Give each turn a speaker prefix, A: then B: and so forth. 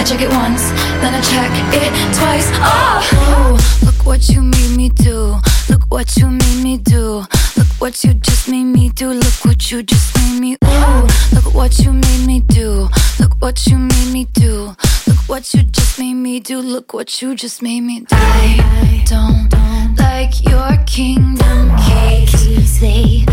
A: check it once, then I check it twice. Oh, look what you made me do. Look what you made me do. Look what you just made me do. Look what you just made me. Ooh, look what you made me do. Look what you made me do. Look what you just made me do. Look what you just made me do. I don't like your kingdom keys. They